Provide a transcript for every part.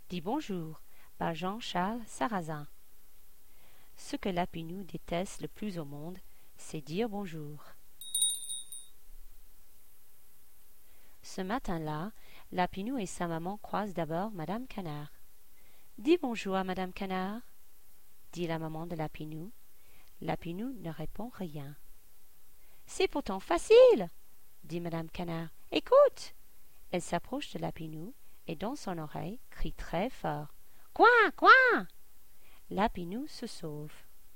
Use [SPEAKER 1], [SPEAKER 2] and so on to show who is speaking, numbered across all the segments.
[SPEAKER 1] Dis bonjour par Jean-Charles Sarrazin. Ce que Lapinou déteste le plus au monde, c'est dire bonjour. Ce matin-là, Lapinou et sa maman croisent d'abord Madame Canard. « Dis bonjour à Madame Canard, » dit la maman de Lapinou. Lapinou ne répond rien. « C'est pourtant facile, » dit Madame Canard. « Écoute !» Elle s'approche de Lapinou et dans son oreille crie très fort. « Coin, coin !» Lapinou se sauve.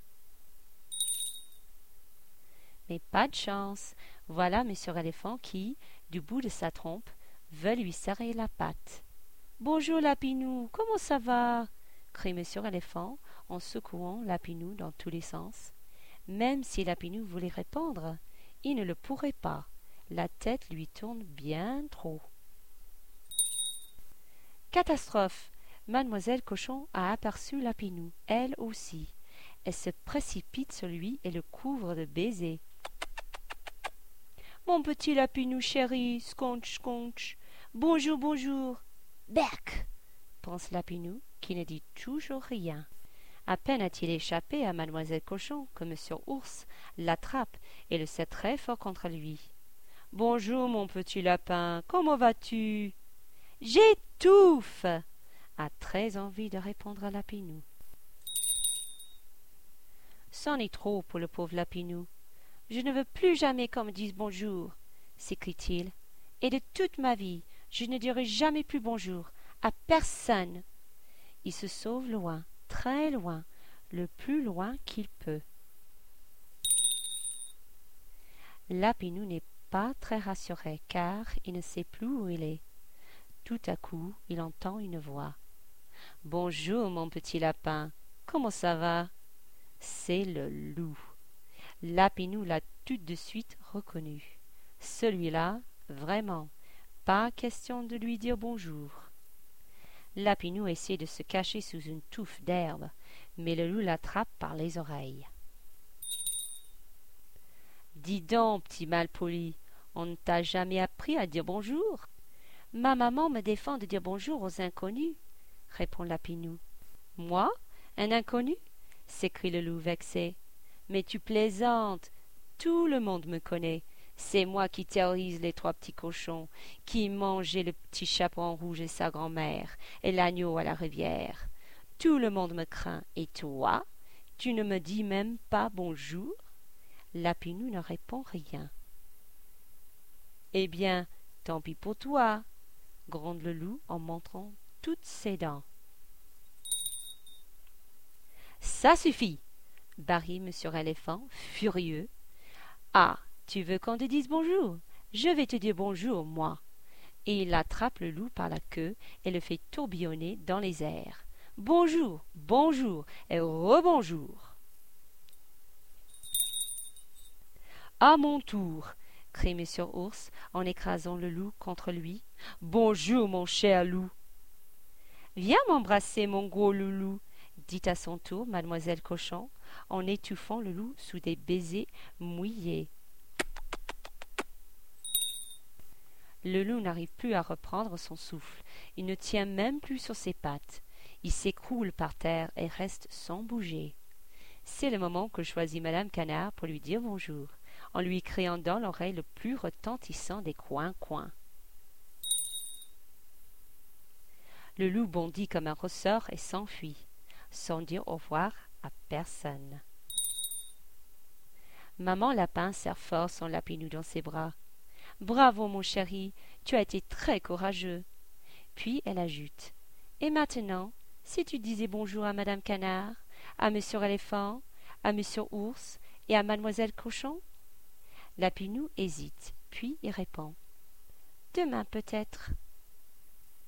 [SPEAKER 1] Mais pas de chance, voilà Monsieur Éléphant qui, du bout de sa trompe, veut lui serrer la patte. « Bonjour Lapinou, comment ça va ?» crie Monsieur Éléphant en secouant Lapinou dans tous les sens. Même si Lapinou voulait répondre, il ne le pourrait pas. La tête lui tourne bien trop. Catastrophe! Mademoiselle Cochon a aperçu Lapinou, elle aussi. Elle se précipite sur lui et le couvre de baisers. « Mon petit Lapinou chéri, sconch, sconch. Bonjour, bonjour. »« Berk !» pense Lapinou, qui ne dit toujours rien. À peine a-t-il échappé à Mademoiselle Cochon que Monsieur Ours l'attrape et le serre très fort contre lui. « Bonjour, mon petit lapin, comment vas-tu ?»« J'étouffe !» a très envie de répondre à Lapinou. C'en est trop pour le pauvre Lapinou. « Je ne veux plus jamais qu'on me dise bonjour, » s'écrie-t-il, « et de toute ma vie, je ne dirai jamais plus bonjour à personne. » Il se sauve loin, très loin, le plus loin qu'il peut. Lapinou n'est pas très rassuré, car il ne sait plus où il est. Tout à coup, il entend une voix. « Bonjour, mon petit lapin, comment ça va ?» C'est le loup. Lapinou l'a tout de suite reconnu. Celui-là, vraiment, pas question de lui dire bonjour. Lapinou essaie de se cacher sous une touffe d'herbe, mais le loup l'attrape par les oreilles. « Dis donc, petit malpoli, on ne t'a jamais appris à dire bonjour ?»« Ma maman me défend de dire bonjour aux inconnus, » répond Lapinou. « Moi, un inconnu ?» s'écrie le loup vexé. « Mais tu plaisantes, tout le monde me connaît. C'est moi qui terrorise les trois petits cochons, qui mangeaient le petit chaperon rouge et sa grand-mère, et l'agneau à la rivière. Tout le monde me craint, et toi, tu ne me dis même pas bonjour ?» Lapinou ne répond rien. « Eh bien, tant pis pour toi, » gronde le loup en montrant toutes ses dents. « Ça suffit !» barille Monsieur Éléphant, furieux. « Ah, tu veux qu'on te dise bonjour? Je vais te dire bonjour, moi !» Et il attrape le loup par la queue et le fait tourbillonner dans les airs. « Bonjour, bonjour et rebonjour !»« À mon tour !» crie Monsieur Ours en écrasant le loup contre lui. « Bonjour, mon cher loup !»« Viens m'embrasser, mon gros loulou !» dit à son tour Mademoiselle Cochon en étouffant le loup sous des baisers mouillés. Le loup n'arrive plus à reprendre son souffle. Il ne tient même plus sur ses pattes. Il s'écroule par terre et reste sans bouger. C'est le moment que choisit Madame Canard pour lui dire bonjour, en lui criant dans l'oreille le plus retentissant des coins-coins. Le loup bondit comme un ressort et s'enfuit, sans dire au revoir à personne. Maman Lapin serre fort son Lapinou dans ses bras. « Bravo, mon chéri, tu as été très courageux. » Puis elle ajoute. « Et maintenant, si tu disais bonjour à Madame Canard, à Monsieur Éléphant, à Monsieur Ours et à Mademoiselle Cochon ?» Lapinou hésite, puis il répond. « Demain peut-être. »